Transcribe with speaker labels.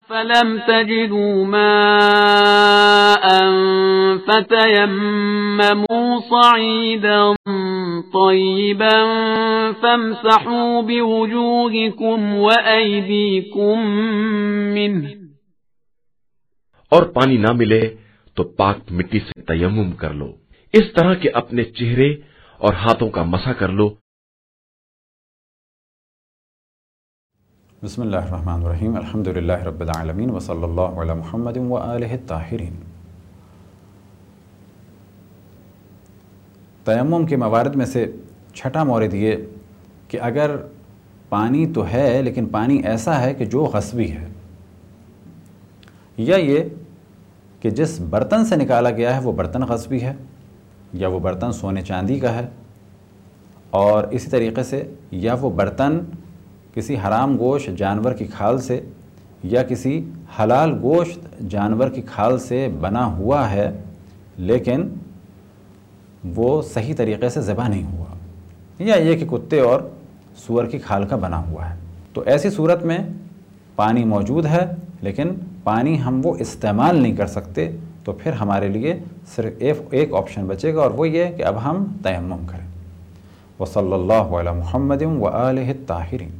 Speaker 1: Film تجدوا ماء فتيمموا صعيدا طيبا فامسحوا بوجوهكم وأيديكم منه
Speaker 2: اور پانی نہ ملے تو پاک مٹی سے تیمم کر لو، اس طرح کہ اپنے چہرے اور ہاتھوں کا مسح کر لو۔
Speaker 3: بسم اللہ الرحمن الرحیم، الحمدللہ رب العالمین وصلی اللہ علی محمد وآلہ الطاہرین۔ تیمم کے موارد میں سے چھٹا مورد یہ کہ اگر پانی تو ہے لیکن پانی ایسا ہے کہ جو غصبی ہے، یا یہ کہ جس برتن سے نکالا گیا ہے وہ برتن غصبی ہے، یا وہ برتن سونے چاندی کا ہے، اور اسی طریقے سے یا وہ برتن کسی حرام گوشت جانور کی کھال سے یا کسی حلال گوشت جانور کی کھال سے بنا ہوا ہے لیکن وہ صحیح طریقے سے ذبح نہیں ہوا، یا یہ کہ کتے اور سور کی کھال کا بنا ہوا ہے، تو ایسی صورت میں پانی موجود ہے لیکن پانی ہم وہ استعمال نہیں کر سکتے، تو پھر ہمارے لیے صرف ایک آپشن بچے گا، اور وہ یہ کہ اب ہم تیمم کریں۔ وصلی اللہ علی محمد وآلہ الطاہرین۔